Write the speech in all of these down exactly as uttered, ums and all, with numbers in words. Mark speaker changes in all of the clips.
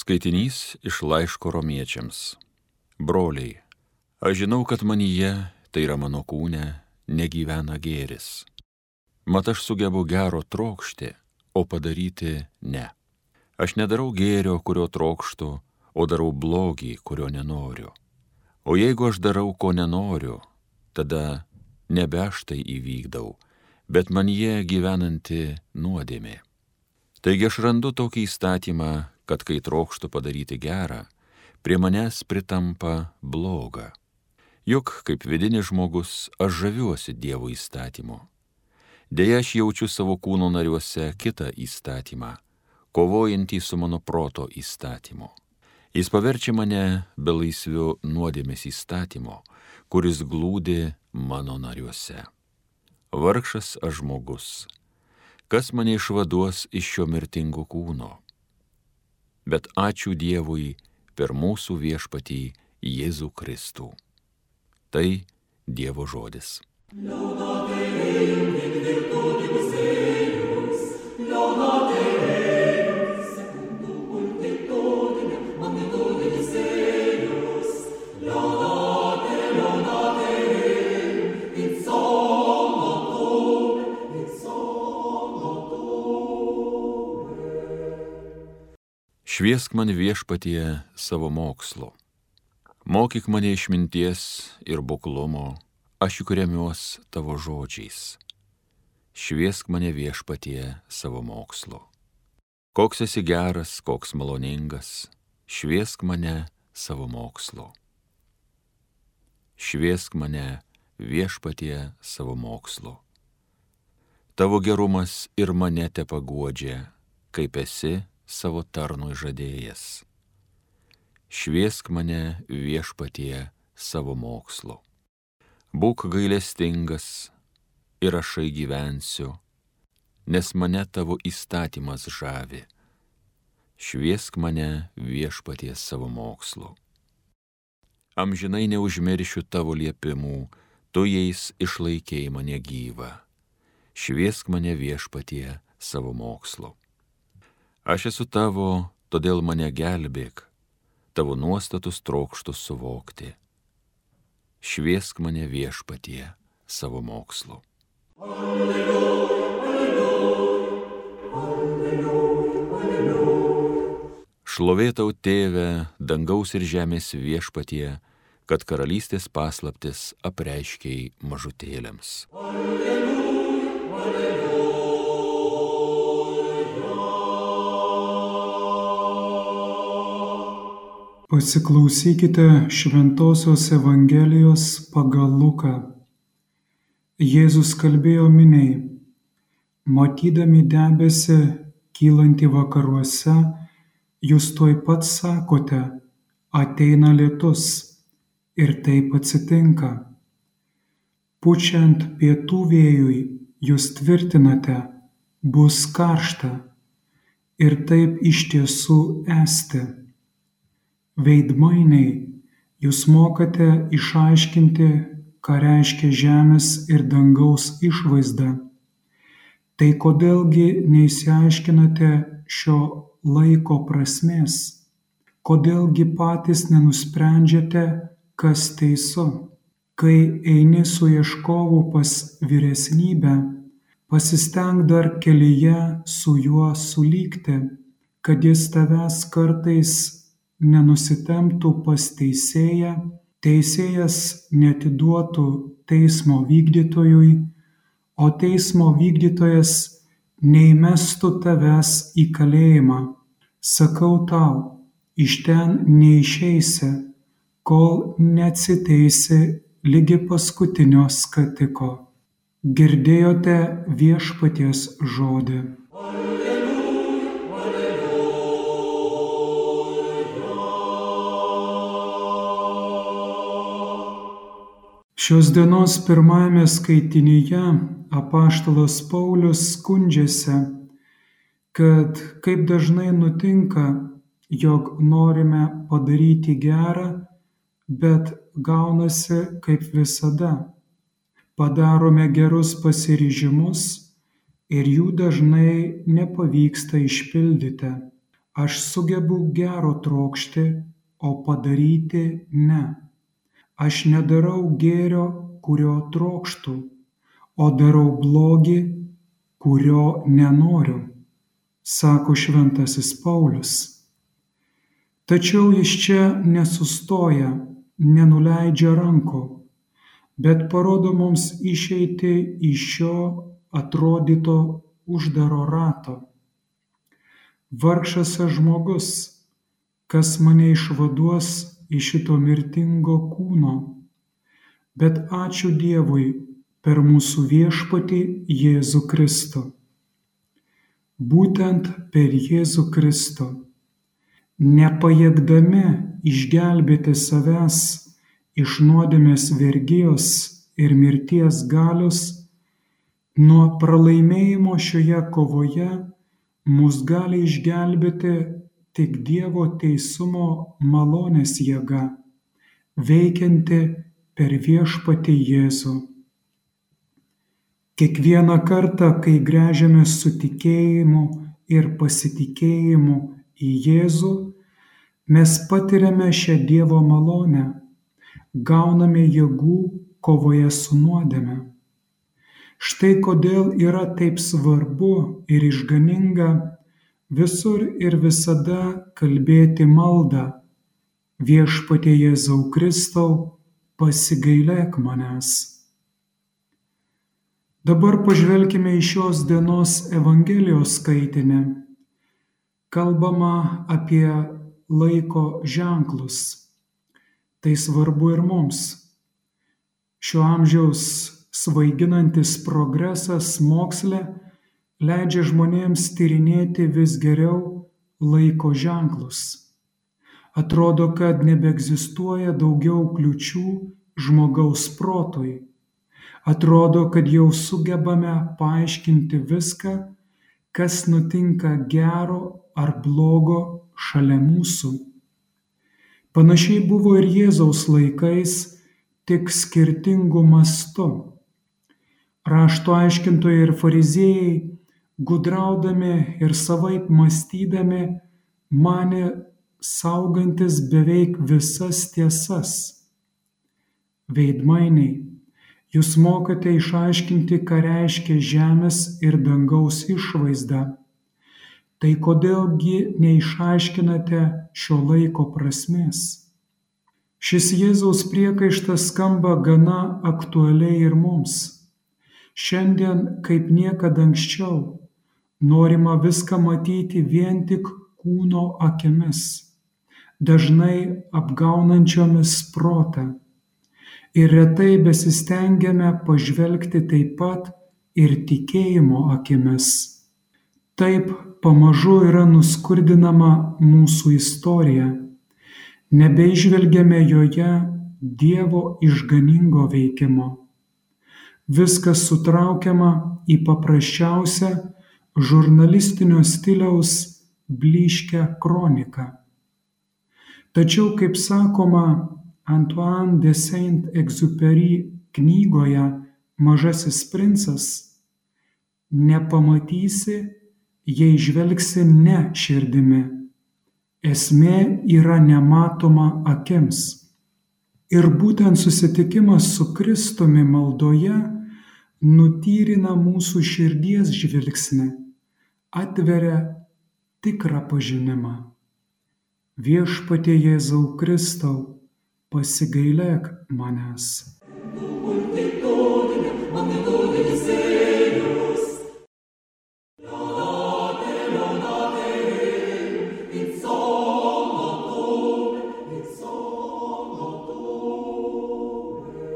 Speaker 1: Skaitinys iš laiško romiečiams. Broliai, aš žinau, kad manyje, tai yra mano kūne, negyvena gėris. Mat aš sugebu gero trokšti, o padaryti ne. Aš nedarau gėrio, kurio trokštu, o darau blogį, kurio nenoriu. O jeigu aš darau, ko nenoriu, tada nebe aš tai įvykdau, bet manyje gyvenanti nuodėmė. Taigi aš randu tokį įstatymą, kad kai trokštu padaryti gerą, prie manęs pritampa bloga. Juk kaip vidinis žmogus aš žaviuosi Dievo įstatymu. Deja, aš jaučiu savo kūno nariuose kitą įstatymą, kovojantį su mano proto įstatymu. Jis paverčia mane belaisviu nuodėmės įstatymo, kuris glūdi mano nariuose. Vargšas aš žmogus, kas mane išvaduos iš šio mirtingo kūno? Bet ačiū Dievui per mūsų viešpatį Jėzų Kristų. Tai Dievo žodis. Šviesk man viešpatie savo mokslu. Mokyk mane išminties ir buklumo, aš juk remiuos tavo žodžiais. Šviesk mane viešpatie savo mokslu. Koks esi geras, koks maloningas, šviesk mane savo mokslu. Šviesk mane viešpatie savo mokslu. Tavo gerumas ir mane tepaguodžia, kaip esi savo tarnui žadėjęs. Šviesk mane viešpatie savo mokslu. Būk gailestingas ir ašai gyvensiu, nes mane tavo įstatymas žavi. Šviesk mane viešpatie savo mokslu. Amžinai neužmiršiu tavo liepimų, tu jais išlaikei mane gyvą. Šviesk mane viešpatie savo mokslu. Aš esu tavo, todėl mane gelbėk, tavo nuostatus trokštu suvokti. Šviesk mane viešpatie savo mokslu. Alleluja, alleluja, alleluja, alleluja. Šlovė tau, Tėve, dangaus ir žemės viešpatie, kad karalystės paslaptis apreiškei mažutėliams. Alleluja, alleluja.
Speaker 2: Pasiklausykite Šventosios Evangelijos pagal Luką. Jėzus kalbėjo miniai: matydami debesį kylantį vakaruose, jūs tuoj pat sakote, ateina lietus, ir taip atsitinka. Pučiant pietų vėjui, jūs tvirtinate, bus karšta, ir taip iš tiesų esti. Veidmainiai, jūs mokate išaiškinti, ką reiškia žemės ir dangaus išvaizda. Tai kodėlgi neišsiaiškinate šio laiko prasmės? Kodėlgi patys nenusprendžiate, kas teisu? Kai eini su ieškovu pas vyresnybę, pasistenk dar kelyje su juo sulygti, kad jis tavęs kartais nenusitemptų pas teisėją, teisėjas neatiduotų teismo vykdytojui, o teismo vykdytojas neįmestų tavęs į kalėjimą. Sakau tau, iš ten neišeisi, kol neatsiteisi ligi paskutinio skatiko. Girdėjote viešpaties žodį. Šios dienos pirmajame skaitinyje apaštalas Paulius skundžiasi, kad kaip dažnai nutinka, jog norime padaryti gerą, bet gaunasi kaip visada. Padarome gerus pasiryžimus ir jų dažnai nepavyksta išpildyti. Aš sugebu gero trokšti, o padaryti ne. Aš nedarau gėrio, kurio trokštu, o darau blogį, kurio nenoriu, sako šventasis Paulius. Tačiau jis čia nesustoja, nenuleidžia rankų, bet parodo mums išeiti iš šio atrodyto uždaro rato. Vargšas aš žmogus, kas mane išvaduos iš šito mirtingo kūno, bet ačiū Dievui per mūsų viešpatį Jėzų Kristų. Būtent per Jėzų Kristų, nepajėgdami išgelbėti savęs iš nuodėmės vergijos ir mirties galios, nuo pralaimėjimo šioje kovoje mus gali išgelbėti tik Dievo teisumo malonės jėga, veikianti per viešpatį Jėzų. Kiekvieną kartą, kai gręžiamės su tikėjimu ir pasitikėjimu į Jėzų, mes patiriame šią Dievo malonę, gauname jėgų kovoje su nuodėme. Štai kodėl yra taip svarbu ir išganinga visur ir visada kalbėti maldą: Viešpatie Jėzau Kristau, pasigailėk manęs. Dabar pažvelkime į šios dienos Evangelijos skaitinį. Kalbama apie laiko ženklus. Tai svarbu ir mums. Šio amžiaus svaiginantis progresas moksle leidžia žmonėms tyrinėti vis geriau laiko ženklus. Atrodo, kad nebeegzistuoja daugiau kliūčių žmogaus protui. Atrodo, kad jau sugebame paaiškinti viską, kas nutinka gero ar blogo šalia mūsų. Panašiai buvo ir Jėzaus laikais, tik skirtingų mastų. Rašto aiškintojai ir fariziejai, gudraudami ir savaip mąstydami, manė saugantis beveik visas tiesas. Veidmainiai, jūs mokate išaiškinti, ką reiškia žemės ir dangaus išvaizda. Tai kodėlgi neišaiškinate šio laiko prasmės? Šis Jėzaus priekaištas skamba gana aktualiai ir mums. Šiandien, kaip niekada anksčiau, norima viską matyti vien tik kūno akimis, dažnai apgaunančiomis protą. Ir retai besistengiame pažvelgti taip pat ir tikėjimo akimis. Taip pamažu yra nuskurdinama mūsų istorija. Nebeižvelgiame joje Dievo išganingo veikimo. Viskas sutraukiama į paprasčiausią žurnalistinio stiliaus blyškią kroniką. Tačiau, kaip sakoma Antoine de Saint-Exupéry knygoje Mažasis princas, nepamatysi, jei žvelgsi ne širdimi. Esmė yra nematoma akims. Ir būtent susitikimas su Kristumi maldoje nutyrina mūsų širdies žvilgsnį, atveria tikrą pažinimą. Viešpatie Jėzau Kristau, pasigailėk manęs.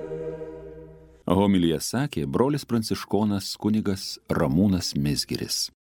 Speaker 1: Homiliją sakė brolis pranciškonas kunigas Ramūnas Mizgiris.